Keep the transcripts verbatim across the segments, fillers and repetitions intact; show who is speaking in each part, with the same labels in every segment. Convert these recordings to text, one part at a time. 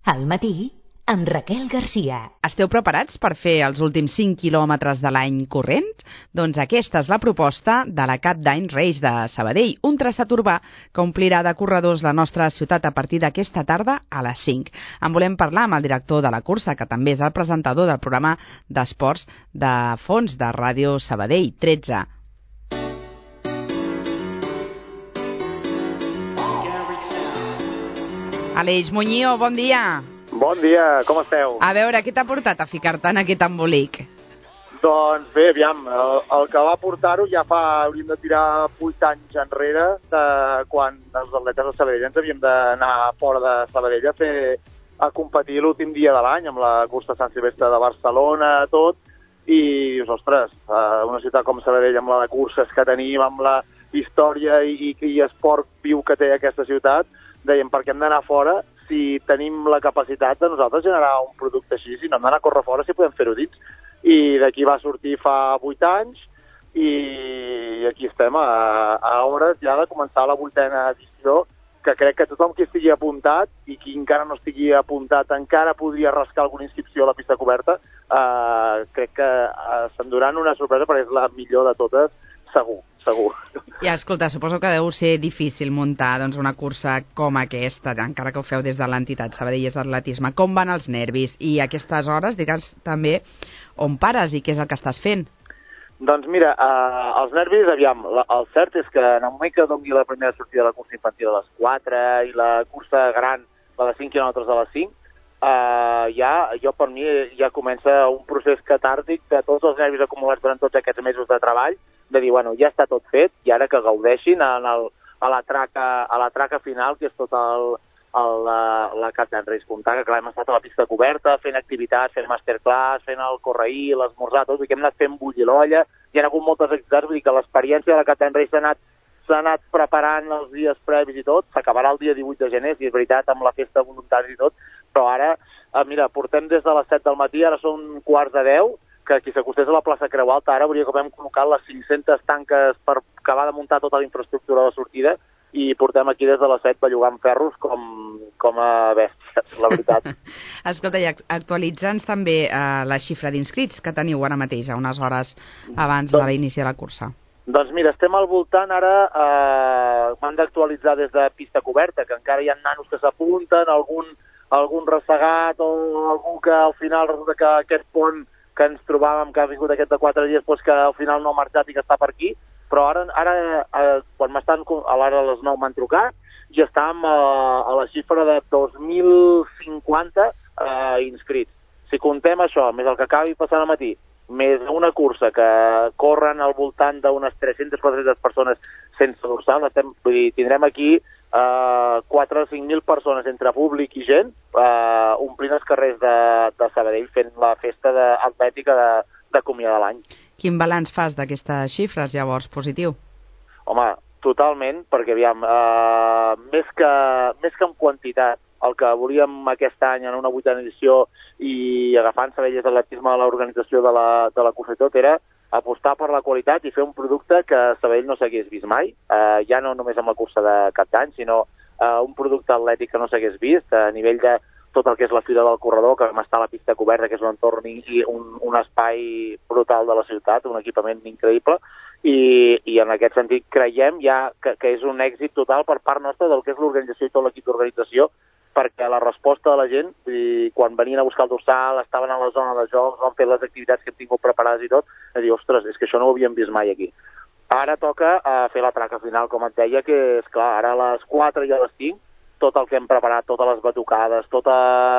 Speaker 1: Al matí, amb Raquel Garcia.
Speaker 2: Esteu preparats per fer els últims cinc quilòmetres de l'any corrent? Doncs aquesta és la proposta de la Cap d'Any Reis de Sabadell, un traçat urbà que omplirà de corredors la nostra ciutat a partir d'aquesta tarda a les cinc. En volem parlar amb el director de la cursa, que també és el presentador del programa d'esports de fons de Ràdio Sabadell, tretze. Aleix Muñoz, bon dia.
Speaker 3: Bon dia, com esteu?
Speaker 2: A veure, què t'ha portat a ficar-te en aquest embolic?
Speaker 3: Doncs bé, aviam, el, el que va portar-ho ja fa, hauríem de tirar vuit anys enrere, de quan els atletes de Sabadell ens havíem d'anar fora de Sabadell a fer a competir l'últim dia de l'any amb la cursa Sant Silvestre de Barcelona, tot, i dius, ostres, una ciutat com Sabadell amb la de curses que tenim, amb la història i, i esport viu que té aquesta ciutat, dèiem, per què hem d'anar fora si tenim la capacitat de nosaltres generar un producte així, si no hem d'anar a córrer fora, si podem fer-ho dins. I d'aquí va sortir fa vuit anys i aquí estem a, a hores ja de començar la vuitena edició, que crec que tothom que estigui apuntat i qui encara no estigui apuntat encara podria rascar alguna inscripció a la pista coberta. Eh, crec que eh, s'enduran una sorpresa perquè és la millor de totes, segur, segur.
Speaker 2: Ja, escolta, suposo que deu ser difícil muntar doncs, una cursa com aquesta, encara que ho feu des de l'entitat Sabadell és Atletisme. Com van els nervis? I a aquestes hores, digues també on pares i què és el que estàs fent?
Speaker 3: Doncs mira, eh, els nervis, aviam, la, el cert és que en el moment que doni la primera sortida de la cursa infantil a les quatre i la cursa gran, la de cinc quilòmetres a les cinc, eh, ja, jo per mi ja comença un procés catàrtic de tots els nervis acumulats durant tots aquests mesos de treball, de dir, bueno, ja està tot fet i ara que gaudeixin en el, a, la traca, a la traca final, que és tot el, el, la, la Cap d'Any Reis Comptar, que clar, hem estat a la pista coberta, fent activitats, fent masterclass, fent el correí, l'esmorzar, tot, i que hem anat fent bullir l'olla, hi ha hagut moltes activitats, vull dir que l'experiència de la Cap d'Any Reis s'ha anat, s'ha anat preparant els dies previs i tot, s'acabarà el dia divuit de gener, si és veritat, amb la festa voluntaris i tot, però ara, eh, mira, portem des de les set del matí, ara són quarts de deu, que qui s'acostés a la plaça Creu Alta ara hauria que hem col·locat les cinc-centes tanques per acabar de muntar tota la infraestructura de sortida i portem aquí des de les set bellugant ferros com, com a bèsties, la veritat.
Speaker 2: Escolta, i actualitza'ns també eh, la xifra d'inscrits que teniu ara mateix, a unes hores abans doncs, de l'inici de la cursa.
Speaker 3: Doncs mira, estem al voltant ara, eh, m'han d'actualitzar des de pista coberta, que encara hi ha nanos que s'apunten, algun, algun ressegat o algú que al final resulta que aquest pont que ens trobàvem, que ha vingut aquest de quatre dies, doncs que al final no ha marxat i que està per aquí, però ara, ara eh, quan m'estan, a l'hora de les nou m'han trucat, ja estàvem a, a la xifra de dos mil cinquanta eh, inscrits. Si contem això, més el que acabi passant al matí, més una cursa que corren al voltant d'unes tres-centes quatre-centes persones sense dorsal, estem, vull dir, tindrem aquí Uh, quatre o cinc mil persones entre públic i gent uh, omplint els carrers de, de Sabadell fent la festa de, atlètica de, de comiat de l'any.
Speaker 2: Quin balanç fas d'aquestes xifres, llavors, positiu?
Speaker 3: Home, totalment, perquè aviam, uh, més, que, més que en quantitat, el que volíem aquest any en una vuitena edició i agafant Sabadell Atletisme a l'organització de la, de la cursa i tot, era apostar per la qualitat i fer un producte que Sabadell no s'hagués vist mai, eh, ja no només amb la cursa de Cap d'Any, sinó eh, un producte atlètic que no s'hagués vist a nivell de tot el que és la fira del corredor, que vam estar a la pista coberta, que és un entorn i un, un espai brutal de la ciutat, un equipament increïble, i, i en aquest sentit creiem ja que, que és un èxit total per part nostra del que és l'organització i tot l'equip d'organització, perquè la resposta de la gent, i quan venien a buscar el dorsal, estaven a la zona de jocs, van fer les activitats que hem tingut preparades i tot, a dir, ostres, és que això no ho havíem vist mai aquí. Ara toca uh, fer la traca final, com et deia, que és clar, ara a les quatre i a les cinc, tot el que hem preparat, totes les batucades, tota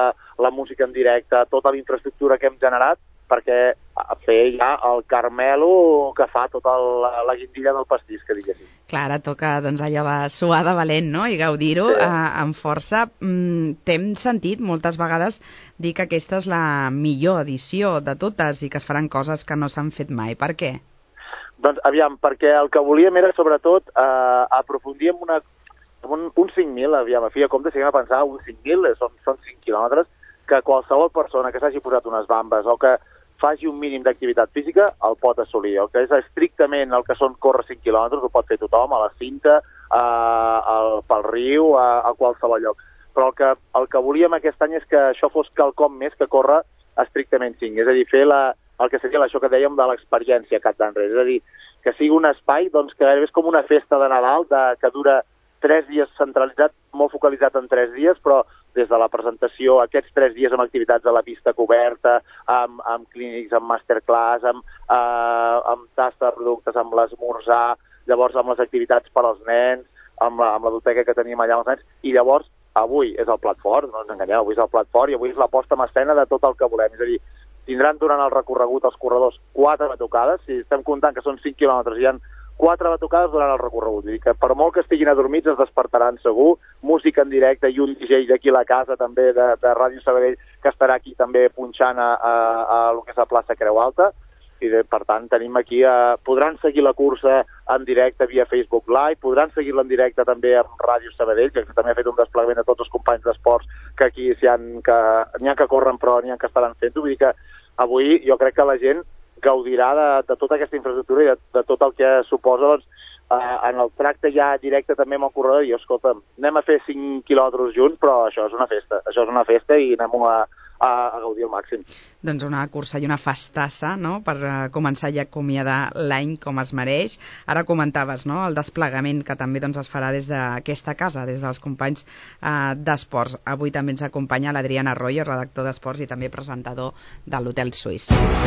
Speaker 3: la música en directe, tota la infraestructura que hem generat, perquè fer ja el carmelo que fa tota la, la guindilla del pastís, que diguéssim.
Speaker 2: Clar, ara toca doncs, allò de suar de valent, no?, i gaudir-ho sí. eh, amb força. Mm, T'hem sentit moltes vegades dir que aquesta és la millor edició de totes i que es faran coses que no s'han fet mai. Per què?
Speaker 3: Doncs, aviam, perquè el que volíem era, sobretot, eh, aprofundir en una, un, un cinc mil, aviam, a fi de compte, si anem a pensar, un cinc mil, són, són cinc quilòmetres, que qualsevol persona que s'hagi posat unes bambes o que faci un mínim d'activitat física, el pot assolir. El que és estrictament el que són córrer cinc quilòmetres, ho pot fer tothom, a la cinta, a, a, pel riu, a, a qualsevol lloc. però el que, el que volíem aquest any és que això fos quelcom més que córrer estrictament cinc, és a dir, fer la, el que seria això que dèiem de l'experiència Cat d'Any Reis, és a dir, que sigui un espai doncs, que gairebé és com una festa de Nadal de, que dura tres dies centralitzat, molt focalitzat en tres dies, però des de la presentació, aquests tres dies amb activitats a la pista coberta, amb, amb clínics, amb masterclass, amb, eh, amb tasta de productes, amb l'esmorzar, llavors amb les activitats per als nens, amb la, amb la biblioteca que tenim allà amb els nens, i llavors avui és el plat fort, no ens enganyem, avui és el plat fort i avui és la posta en escena de tot el que volem, és a dir, tindran durant el recorregut els corredors quatre batucades, si estem comptant que són cinc quilòmetres, hi ha quatre batucades durant el recorregut, vull dir que per molt que estiguin adormits es despertaran segur, música en directe i un D J d'aquí a la casa també de, de Ràdio Sabadell que estarà aquí també punxant a, a, a, a lo que és la plaça Creu Alta, i de, per tant tenim aquí, eh, podran seguir la cursa en directe via Facebook Live, podran seguir-la en directe també amb Ràdio Sabadell, que també ha fet un desplegament a tots els companys d'esports que aquí n'hi ha, que, ha que corren però n'hi ha que estaran fent-ho, vull dir que avui jo crec que la gent gaudirà de, de tota aquesta infraestructura i de, de tot el que suposa doncs, eh, en el tracte ja directe també amb el corredor, i escolta'm, anem a fer cinc quilòmetres junts, però això és una festa, això és una festa i anem a, a, a gaudir al màxim.
Speaker 2: Doncs una cursa i una festassa, no?, per uh, començar i acomiadar l'any com es mereix. Ara comentaves, no?, el desplegament que també doncs, es farà des d'aquesta casa, des dels companys uh, d'esports. Avui també ens acompanya l'Adrián Arroyo, redactor d'esports i també presentador de l'Hotel Suís.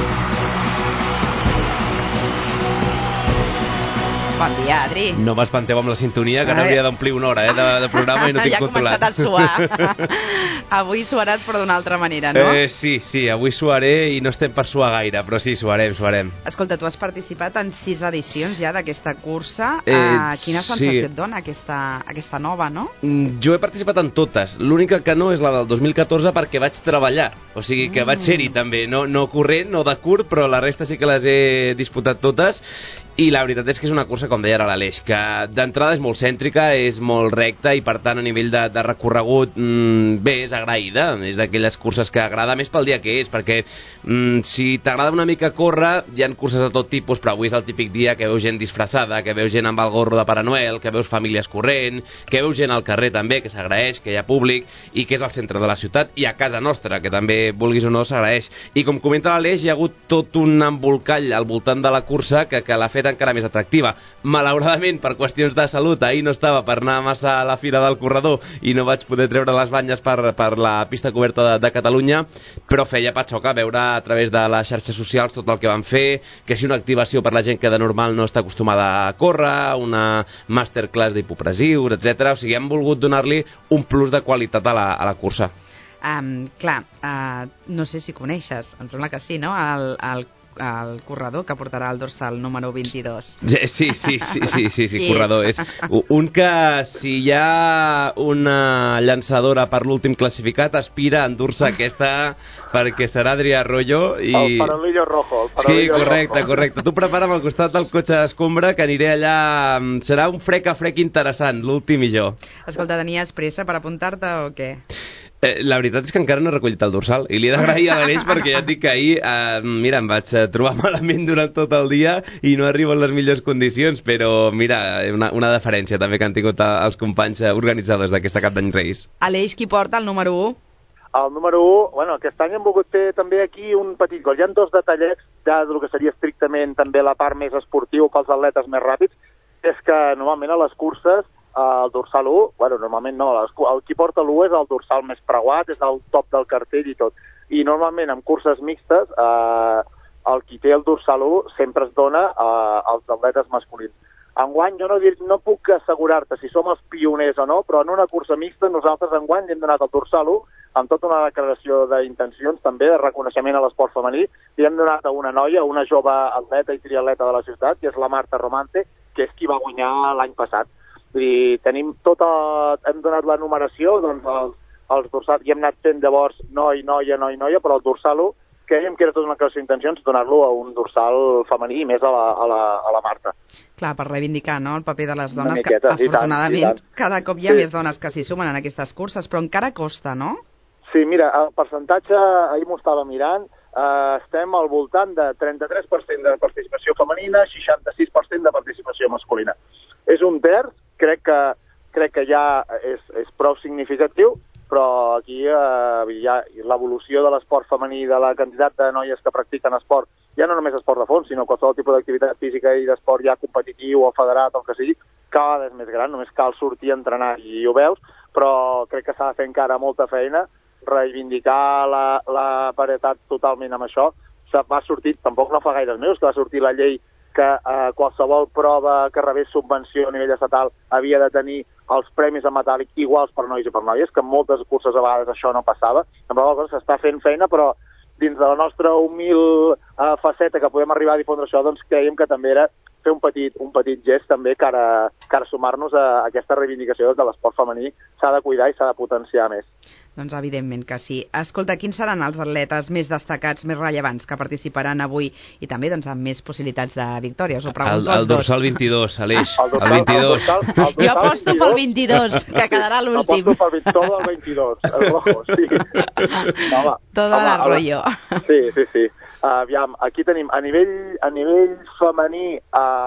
Speaker 2: Bon dia, Adri.
Speaker 4: No m'espanteu amb la sintonia, que ara hauria d'omplir una hora eh, de, de programa i no tinc
Speaker 2: ja
Speaker 4: controlat.
Speaker 2: Ja ha començat a suar. Avui suaràs però d'una altra manera, no?
Speaker 4: Eh, sí, sí, avui suaré i no estem per suar gaire, però sí, suarem, suarem.
Speaker 2: Escolta, tu has participat en sis edicions ja d'aquesta cursa.
Speaker 4: Eh,
Speaker 2: uh, quina sensació
Speaker 4: sí.
Speaker 2: et dona aquesta, aquesta nova, no?
Speaker 4: Mm, jo he participat en totes. L'única que no és la del dos mil catorze perquè vaig treballar. O sigui que mm. vaig ser-hi també, no, no corrent, no de curt, però la resta sí que les he disputat totes. I la veritat és que és una cursa, com deia ara l'Aleix, que d'entrada és molt cèntrica, és molt recta i per tant a nivell de, de recorregut mmm, bé, és agraïda, és d'aquelles curses que agrada més pel dia que és, perquè mmm, si t'agrada una mica córrer, hi ha curses de tot tipus, però avui és el típic dia que veus gent disfressada, que veus gent amb el gorro de Pare Noel, que veus famílies corrent, que veus gent al carrer també, que s'agraeix, que hi ha públic i que és al centre de la ciutat i a casa nostra, que també, vulguis o no, s'agraeix. I com comenta l'Aleix, hi ha hagut tot un embolcall al voltant de la cursa que, que l'ha fet encara més atractiva. Malauradament, per qüestions de salut, ahir no estava per anar massa a la fira del corredor i no vaig poder treure les banyes per, per la pista coberta de, de Catalunya, però feia patxoca veure a través de les xarxes socials tot el que van fer, que si una activació per la gent que de normal no està acostumada a córrer, una masterclass d'hipopressius, etcètera. O sigui, hem volgut donar-li un plus de qualitat a la, a la cursa.
Speaker 2: Um, clar, uh, no sé si coneixes, em sembla que sí, no?, el, el el corredor que portarà el dorsal número vint-i-dos.
Speaker 4: Sí, sí, sí, sí, sí, sí, sí corredor. És un que, si hi ha una llançadora per l'últim classificat, aspira a endur-se aquesta perquè serà Adrián Arroyo i...
Speaker 3: El farolillo rojo. El farolillo
Speaker 4: sí, correcte,
Speaker 3: rojo.
Speaker 4: correcte. Tu prepara'm al costat del cotxe d'escombra que aniré allà... Serà un frec a frec interessant, l'últim i jo.
Speaker 2: Escolta, tenies pressa per apuntar-te o què?
Speaker 4: Eh, la veritat és que encara no he recollit el dorsal i li he d'agrair a l'Aleix perquè ja et dic que ahir eh, mira, em vaig trobar malament durant tot el dia i no arribo en les millors condicions, però mira, una, una deferència també que han tingut els companys organitzadors d'aquesta Cap d'Any Reis.
Speaker 2: Aleix, qui porta el número u?
Speaker 3: El número u, bueno, aquest any hem volgut fer també aquí un petit gol. Hi ha dos detallets ja del que seria estrictament també la part més esportiva pels atletes més ràpids, és que normalment a les curses el dorsal u, bueno, normalment no, el qui porta l'u és el dorsal més preuat, és el top del cartell i tot. I normalment en curses mixtes, eh, el qui té el dorsal u sempre es dona eh, als atletes masculins. Enguany jo no, dir, no puc assegurar-te si som els pioners o no, però en una cursa mixta nosaltres enguany hem donat el dorsal u amb tota una declaració d'intencions també, de reconeixement a l'esport femení, i hem donat a una noia, una jove atleta i triatleta de la ciutat, que és la Marta Romante, que és qui va guanyar l'any passat. Vull dir, tenim tota, hem donat la numeració, doncs els, els dorsals, i hem anat fent llavors noi, noia, noi, noia, però el dorsal u, creiem que era tota una declaració d'intencions, donar-lo a un dorsal femení i més a la, a la, a la Marta.
Speaker 2: Clar, per reivindicar, no?, el paper de les dones,
Speaker 3: miqueta,
Speaker 2: que afortunadament
Speaker 3: tant, tant.
Speaker 2: cada cop hi ha
Speaker 3: sí.
Speaker 2: més dones que s'hi sumen en aquestes curses, però encara costa, no?
Speaker 3: Sí, mira, el percentatge, ahir m'ho estava mirant, eh, estem al voltant de trenta-tres per cent de participació femenina, seixanta-sis per cent de participació masculina. És un terç, crec que, crec que ja és, és prou significatiu, però aquí eh, hi ha l'evolució de l'esport femení, de la quantitat de noies que practiquen esport, ja no només esport de fons, sinó qualsevol tipus d'activitat física i d'esport ja competitiu o federat o el que sigui, cada vegada és més gran, només cal sortir a entrenar i ho veus, però crec que s'ha de fer encara molta feina, reivindicar la, la paritat totalment amb això. Va sortir, tampoc no fa gaires mesos, que va sortir la llei que eh, qualsevol prova que rebés subvenció a nivell estatal havia de tenir els premis en metàl·lic iguals per nois i per noies, que en moltes curses a vegades això no passava. En qualsevol cosa s'està fent feina, però dins de la nostra humil eh, faceta que podem arribar a difondre això, doncs creiem que també era fer un petit, un petit gest també que ara, que ara sumar-nos a aquesta reivindicació que l'esport femení s'ha de cuidar i s'ha de potenciar més.
Speaker 2: Doncs evidentment que sí. Escolta, quins seran els atletes més destacats, més rellevants que participaran avui i també doncs, amb més possibilitats de victòria? Us ho pregunto
Speaker 4: el, el
Speaker 2: els dos.
Speaker 4: dorsal vint-i-dos, Aleix.
Speaker 3: El, dorsal,
Speaker 4: el vint-i-dos.
Speaker 3: El dorsal, el dorsal
Speaker 2: jo aposto pel vint-i-dos, que quedarà l'últim.
Speaker 3: Aposto pel tot el vint-i-dos, el rojo, sí. Home,
Speaker 2: Todo l'arroyo.
Speaker 3: Sí, sí, sí. Uh, aviam, aquí tenim, a nivell, a nivell femení,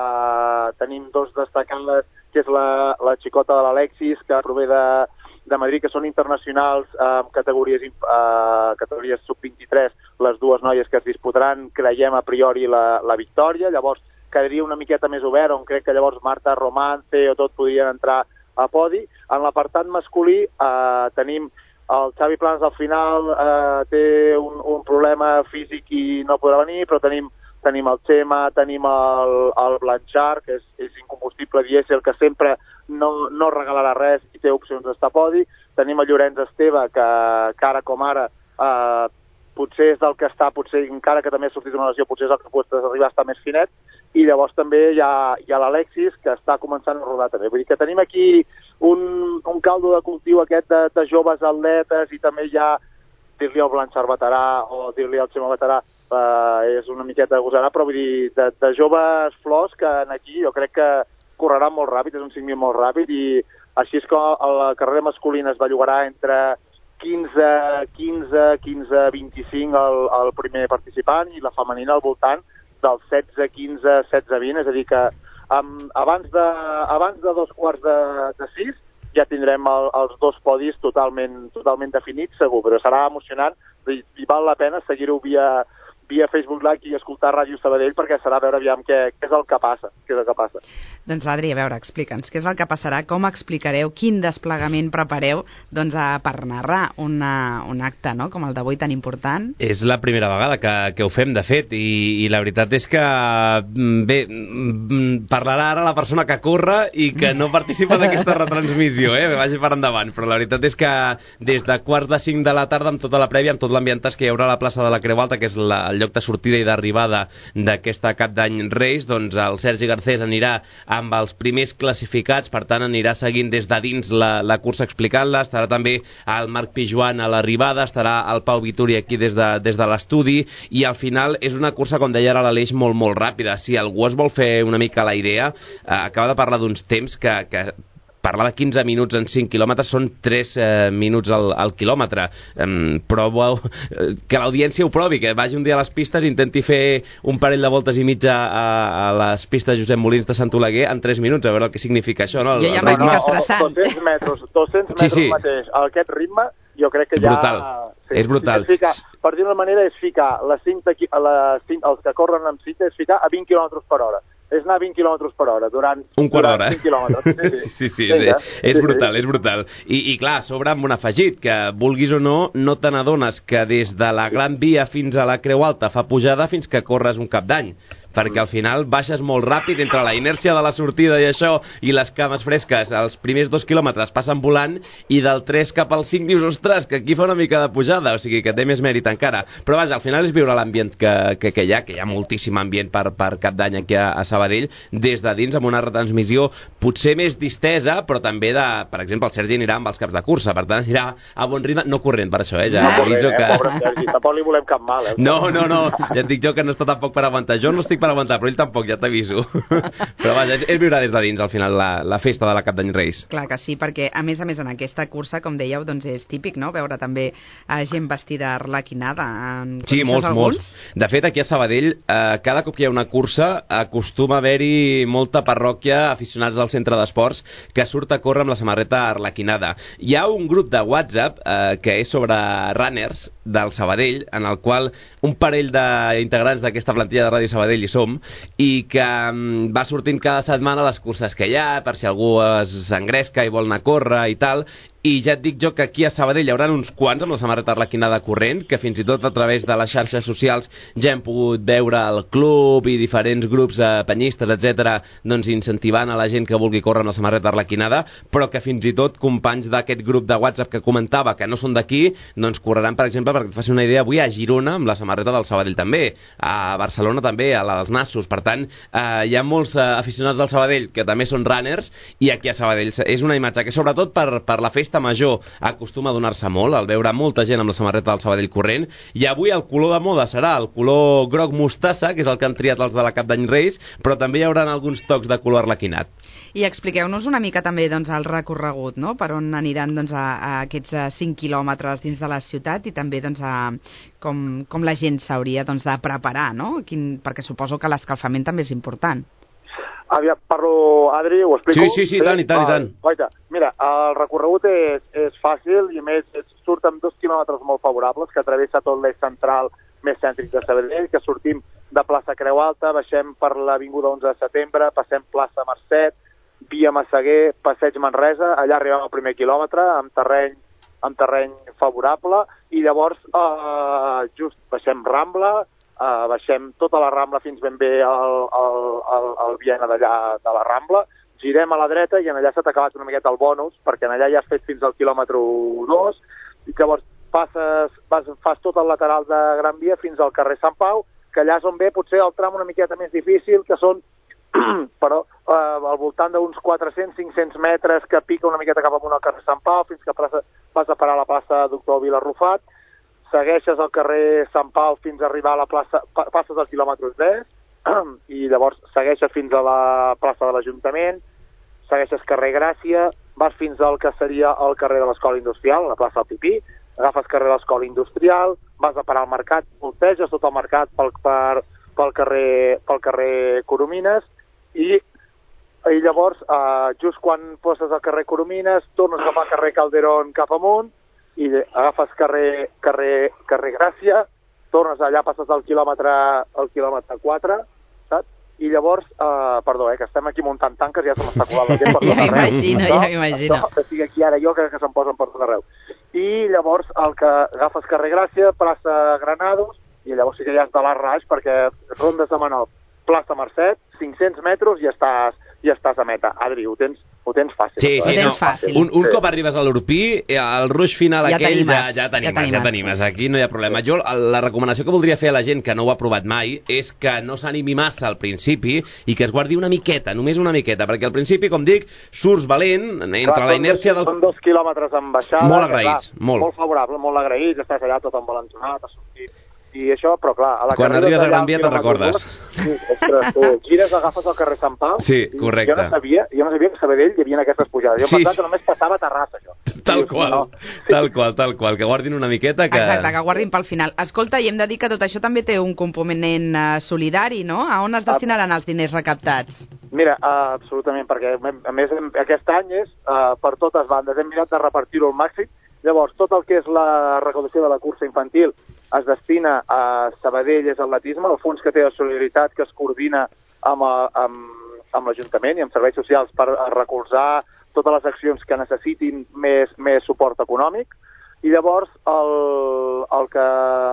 Speaker 3: uh, tenim dos destacades, que és la, la xicota de l'Alexis, que prové de, de Madrid, que són internacionals uh, en categories, uh, categories sub vint-i-tres, les dues noies que es disputaran, creiem a priori la, la victòria, llavors quedaria una miqueta més obert, on crec que llavors Marta Romance o tot podrien entrar a podi. En l'apartat masculí uh, tenim el Xavi Plans al final eh, té un, un problema físic i no podrà venir, però tenim, tenim el Xema, tenim el, el Blanchard, que és, és incombustible dièsel, que sempre no, no regalarà res i té opcions d'estar a podi. Tenim el Llorenç Esteve, que, que ara com ara eh, potser és del que està, potser encara que també ha sortit una lesió, potser és el que pot arribar a estar més finet, i llavors també hi ha, hi ha l'Alexis, que està començant a rodar també. Vull dir que tenim aquí un, un caldo de cultiu aquest de, de joves atletes, i també ja dir-li al Blanchard veterà o dir-li al Xema veterà eh, és una miqueta gosarà, però vull dir, de, de joves flors que aquí jo crec que correran molt ràpid, és un cinc mil molt ràpid, i així és com la carrera masculina es bellugarà entre quinze, quinze, quinze, vint-i-cinc el, el primer participant, i la femenina al voltant del setze, quinze, setze, vint, és a dir que um, abans, de, abans de dos quarts de, de sis ja tindrem el, els dos podis totalment, totalment definits, segur, però serà emocionant i, i val la pena seguir-ho via, via Facebook Live i escoltar Ràdio Sabadell, perquè serà veure aviam què, què és el que passa, què és el que passa.
Speaker 2: Doncs Adri, a veure, explica'ns què és el que passarà, com explicareu, quin desplegament prepareu doncs, a, per narrar una, un acte no? com el d'avui tan important.
Speaker 4: És la primera vegada que, que ho fem, de fet, i, i la veritat és que, bé, parlarà ara la persona que corre i que no participa d'aquesta retransmissió, eh? Vagi per endavant, però la veritat és que des de quarts de cinc de la tarda, amb tota la prèvia, amb tot l'ambientàs que hi haurà a la plaça de la Creu Alta, que és la, el lloc de sortida i d'arribada d'aquesta Cap d'Any Reis, doncs el Sergi Garcés anirà amb els primers classificats, per tant anirà seguint des de dins la, la cursa explicant-la, estarà també el Marc Pijuan a l'arribada, estarà el Pau Vituri aquí des de, des de l'estudi, i al final és una cursa, com deia ara l'Aleix, molt molt ràpida. Si algú es vol fer una mica la idea, eh, acaba de parlar d'uns temps que, que parlar de quinze minuts en cinc quilòmetres són tres eh, minuts al, al quilòmetre. Um, proveu, que l'audiència ho provi, que vagi un dia a les pistes i intenti fer un parell de voltes i mitja a, a les pistes Josep Molins de Sant Oleguer en tres minuts, a veure el que significa això, no? El,
Speaker 2: jo ja
Speaker 4: el ritme...
Speaker 2: m'estic estressant.
Speaker 3: dos-cents metres, dos-cents metres
Speaker 4: sí, sí.
Speaker 3: mateix, a aquest ritme, jo crec que ja...
Speaker 4: Brutal. Sí, és brutal.
Speaker 3: És ficar, per dir-ho d'una manera, és ficar la cinta, la cinta, els que corren amb cinta, és ficar a vint quilòmetres per hora. És anar a vint quilòmetres per hora durant,
Speaker 4: un quart d'hora.
Speaker 3: cinc quilòmetres.
Speaker 4: Sí, sí, sí, sí, sí. És brutal, sí, sí. és brutal. I, i clar, a sobre amb un afegit, que vulguis o no, no te n'adones que des de la Gran Via fins a la Creu Alta fa pujada fins que corres un Cap d'Any, perquè al final baixes molt ràpid entre la inèrcia de la sortida i això, i les cames fresques, els primers dos quilòmetres passen volant, i del tres cap al cinc dius, ostres, que aquí fa una mica de pujada, o sigui que té més mèrit encara. Però vaja, al final és viure l'ambient que, que, que hi ha, que hi ha moltíssim ambient per, per Cap d'Any aquí a, a Sabadell, des de dins, amb una retransmissió potser més distesa, però també de, per exemple, el Sergi anirà amb els caps de cursa, per tant anirà a bon ritme, no corrent per això, eh, ja
Speaker 3: no,
Speaker 4: aviso
Speaker 3: eh,
Speaker 4: que...
Speaker 3: Pobre Sergi, tampoc li volem cap mal, eh?
Speaker 4: No, no, no, ja et dic jo que no està tampoc per aguantar. Jo no estic per per aguantar, però ell tampoc, ja t'aviso. Però vaja, és, és viure des de dins, al final, la, la festa de la Cap d'Any Reis.
Speaker 2: Clar que sí, perquè a més a més en aquesta cursa, com dèieu, doncs és típic, no?, veure també eh, gent vestida arlequinada.
Speaker 4: Sí, molts,
Speaker 2: alguns?
Speaker 4: molts. De fet, aquí a Sabadell, eh, cada cop que hi ha una cursa, acostuma a haver-hi molta parròquia, aficionats al centre d'esports, que surt a córrer amb la samarreta arlequinada. Hi ha un grup de WhatsApp eh, que és sobre runners del Sabadell, en el qual un parell d'integrants d'aquesta plantilla de Ràdio Sabadell hi som, i que um, va sortint cada setmana les curses que hi ha, per si algú s'engresca i vol anar a córrer i tal. I ja et dic jo que aquí a Sabadell hi haurà uns quants amb la samarreta arlequinada corrent, que fins i tot a través de les xarxes socials ja hem pogut veure el club i diferents grups eh, penyistes, etcètera, doncs incentivant a la gent que vulgui córrer amb la samarreta arlequinada, però que fins i tot companys d'aquest grup de WhatsApp que comentava que no són d'aquí, doncs correran, per exemple, perquè et faci una idea, avui a Girona amb la samarreta del Sabadell també, a Barcelona també, a la dels Nassos. Per tant, eh, hi ha molts eh, aficionats del Sabadell que també són runners, i aquí a Sabadell és una imatge que sobretot per, per la festa major acostuma a donar-se molt, al veure molta gent amb la samarreta del Sabadell corrent, i avui el color de moda serà el color groc mostassa, que és el que han triat els de la Cap d'Any Reis, però també hi haurà alguns tocs de color arlequinat.
Speaker 2: I expliqueu-nos una mica també doncs, el recorregut, no?, per on aniran doncs, a, a aquests cinc quilòmetres dins de la ciutat, i també doncs, a, com, com la gent s'hauria doncs, de preparar, no?, Quin, perquè suposo que l'escalfament també és important.
Speaker 3: Aviam, parlo, Adri, ho explico?
Speaker 4: Sí, sí, sí, i tant, i tant, i tant.
Speaker 3: Guaita, mira, el recorregut és, és fàcil i a més surt amb dos quilòmetres molt favorables que travessa tot l'eix central més cèntric de Sabadell, que sortim de plaça Creu Alta, baixem per l'avinguda onze de setembre, passem plaça Mercet, via Massaguer, passeig Manresa, allà arribem al primer quilòmetre amb terreny, amb terreny favorable, i llavors eh, just baixem Rambla, Uh, baixem tota la Rambla fins ben bé al, al, al, al Viena d'allà de la Rambla, girem a la dreta i en allà s'ha acabat una miqueta el bonus, perquè en allà ja has fet fins al quilòmetre dos, i llavors passes, vas, fas tot el lateral de Gran Via fins al carrer Sant Pau, que allà és on ve potser el tram una miqueta més difícil, que són però uh, al voltant d'uns quatre-cents a cinc-cents metres, que pica una miqueta cap amunt al carrer Sant Pau fins que plaça, vas a parar a la plaça Doctor Vilarrufat, segueixes el carrer Sant Pau fins a arribar a la plaça, passes al quilòmetre tres, i llavors segueixes fins a la plaça de l'Ajuntament, segueixes carrer Gràcia, vas fins al que seria el carrer de l'Escola Industrial, la plaça del Pipí, agafes carrer de l'Escola Industrial, vas a parar al mercat, volteges tot el mercat pel, per, pel, carrer, pel carrer Coromines, i, i llavors, eh, just quan passes al carrer Coromines, tornes a agafar carrer Calderón cap amunt, i agafes carrer, carrer, carrer Gràcia, tornes allà, passes al quilòmetre, al quilòmetre quatre, saps? I llavors, eh, perdó, eh, que estem aquí muntant tanques i ja se m'està colant la gent per tot
Speaker 2: ja
Speaker 3: arreu.
Speaker 2: m'imagino,
Speaker 3: no?
Speaker 2: ja m'imagino.
Speaker 3: No, que estic aquí ara jo, que, que se'm posen per tot arreu. I llavors el que agafes carrer Gràcia, plaça Granados, i llavors sí que ja has de l'Arraix, perquè rondes de Manop, plaça Mercet, cinc-cents metres i estàs, i estàs a meta. Adri, ho tens, ho tens fàcil.
Speaker 4: Sí, sí,
Speaker 2: ho tens
Speaker 4: no.
Speaker 2: fàcil.
Speaker 4: Un, un
Speaker 3: sí.
Speaker 4: cop arribes a l'Urpí, el rush final
Speaker 2: ja
Speaker 4: aquell ja, ja
Speaker 2: ja
Speaker 4: t'animes, ja t'animes. Aquí no hi ha problema. Jo la recomanació que voldria fer a la gent que no ho ha provat mai és que no s'animi massa al principi i que es guardi una miqueta, només una miqueta, perquè al principi, com dic, surts valent, entre clar, la inèrcia del...
Speaker 3: Són dos quilòmetres amb baixada.
Speaker 4: Molt agraïts,
Speaker 3: clar,
Speaker 4: molt.
Speaker 3: Molt favorable, molt agraïts, estàs allà tot envalentonat, has sortit... I això, però clar, a la
Speaker 4: quan arribes a Gran Via te'n recordes.
Speaker 3: Sí, ostres, tu gires, agafes el carrer Sant Pau.
Speaker 4: Sí, correcte.
Speaker 3: Jo no sabia, jo no sabia que a Sabadell hi havia aquestes pujades. Jo
Speaker 4: sí,
Speaker 3: pensava que només passava a Terrassa, això.
Speaker 4: Tal
Speaker 3: sí,
Speaker 4: qual,
Speaker 3: no.
Speaker 4: tal qual, tal qual, que guardin una miqueta que...
Speaker 2: Exacte, que guardin pel final. Escolta, i hem de dir que tot això també té un component uh, solidari, no? A on es destinaran els diners recaptats?
Speaker 3: Mira, uh, absolutament, perquè a més aquest any és uh, per totes bandes. Hem mirat de repartir-ho al màxim. Llavors, tot el que és la recaudació de la cursa infantil es destina a Sabadell és atletisme, el fons que té de solidaritat que es coordina amb, amb, amb l'Ajuntament i amb serveis socials per recolzar totes les accions que necessitin més, més suport econòmic. I llavors, el, el que,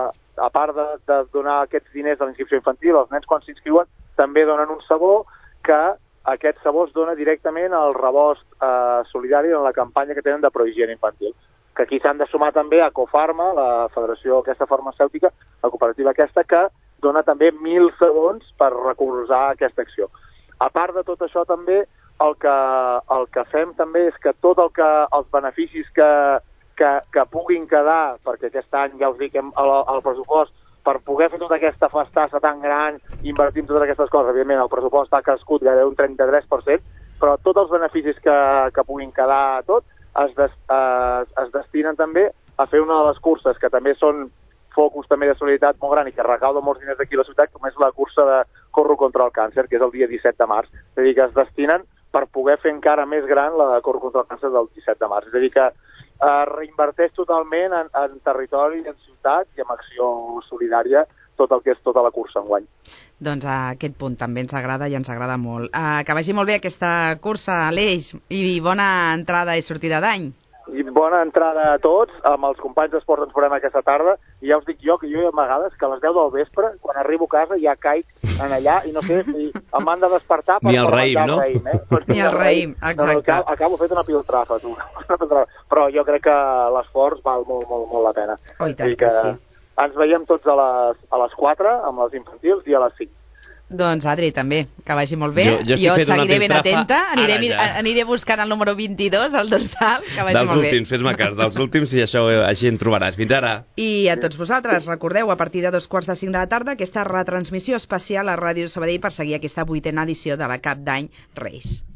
Speaker 3: a part de, de donar aquests diners a la inscripció infantil, els nens quan s'inscriuen també donen un sabó que aquest sabó es dona directament al rebost eh, solidari en la campanya que tenen de prohigiene infantil. Que aquí s'han de sumar també a Cofarma, la federació aquesta farmacèutica, la cooperativa aquesta, que dona també mil segons per recolzar aquesta acció. A part de tot això també, el que, el que fem també és que tot el que els beneficis que, que, que puguin quedar, perquè aquest any ja us dic, el, el pressupost per poder fer tota aquesta festassa tan gran, invertir en totes aquestes coses. Evidentment, el pressupost ha crescut gairebé un trenta-tres per cent, però tots els beneficis que, que puguin quedar tot es, des, es, es destinen també a fer una de les curses que també són focus també de solidaritat molt gran i que recauda molts diners aquí a la ciutat, com és la cursa de Corro contra el càncer, que és el dia disset de març. És a dir, que es destinen per poder fer encara més gran la de Corro contra el càncer del disset de març. És a dir, que eh, reinverteix totalment en, en territori, en ciutat i en acció solidària tot el que és tota la cursa enguany.
Speaker 2: Doncs a aquest punt també ens agrada i ens agrada molt. Uh, que vagi molt bé aquesta cursa, Aleix, i bona entrada i sortida d'any.
Speaker 3: I bona entrada a tots, amb els companys d'esports ens veurem aquesta tarda, i ja us dic jo que jo hi ha vegades que a les deu del vespre, quan arribo a casa, ja caic en allà i no sé, i em han de despertar per,
Speaker 4: Ni el
Speaker 3: per
Speaker 4: raïm, no?
Speaker 3: el raïm, eh?
Speaker 2: Ni el raïm, exacte.
Speaker 3: No, no, acabo, acabo fet una piltrafa, tu. Però jo crec que l'esforç val molt, molt, molt la pena.
Speaker 2: Oh, i tant que sí.
Speaker 3: Ens veiem tots a les, a les quatre, amb les infantils, i a les cinc.
Speaker 2: Doncs Adri, també, que vagi molt bé.
Speaker 4: Jo, jo, jo et
Speaker 2: seguiré ben atenta, aniré,
Speaker 4: ja.
Speaker 2: aniré buscant el número vint-i-dos, el dorsal, que vagi
Speaker 4: dels
Speaker 2: molt
Speaker 4: últims,
Speaker 2: bé.
Speaker 4: fes-me cas, dels últims, i això així en trobaràs. Fins ara.
Speaker 2: I a tots vosaltres, recordeu, a partir de dos quarts de cinc de la tarda, aquesta retransmissió especial a Ràdio Sabadell per seguir aquesta vuitena edició de la Cap d'Any Reis.